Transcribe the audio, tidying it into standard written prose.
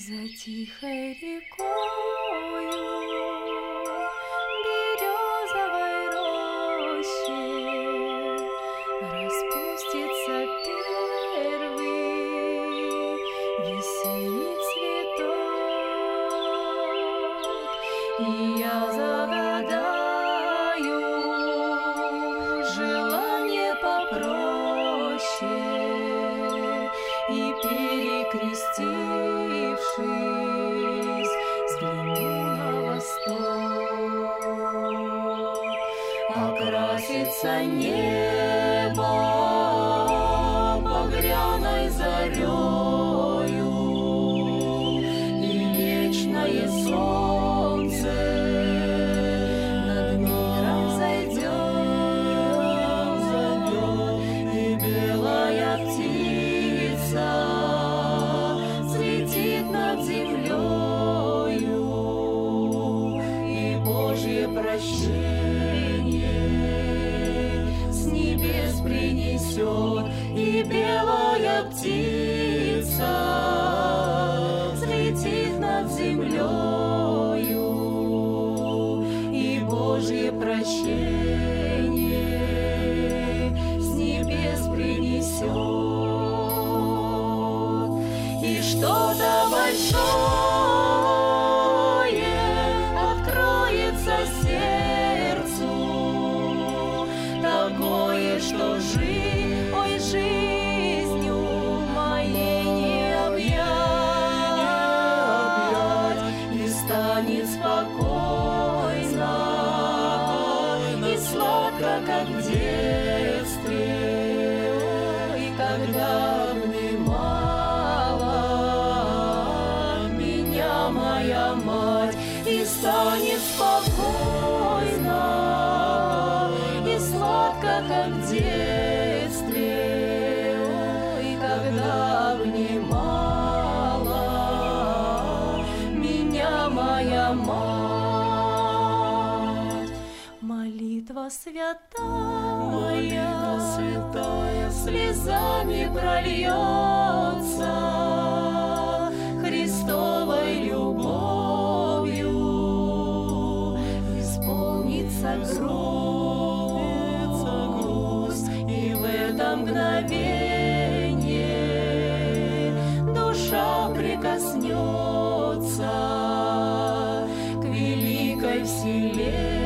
За тихой рекою, березовой роще распустится первый весенний цветок, и я загадаю желание попроще, и перекрестившись, взгляну на восток. Окрасится небо багряной зарею, и вечное солнце над миром зайдет, и белая птица взлетит над землею, и Божье прощение с небес принесет, и белая птица взлетит над землею, и Божье прощение с небес принесет, и что-то большое откроется сердцу, такое, что жизнью моей не объять, и станет спокойно и сладко, как в детстве, и когда обнимала меня моя мать, и станет спокойно и сладко, как в детстве, и когда обнимала меня моя мать. Молитва святая слезами прольется, Христовой любовью исполнится грусть, и в это мгновение душа прикоснется к великой вселенной,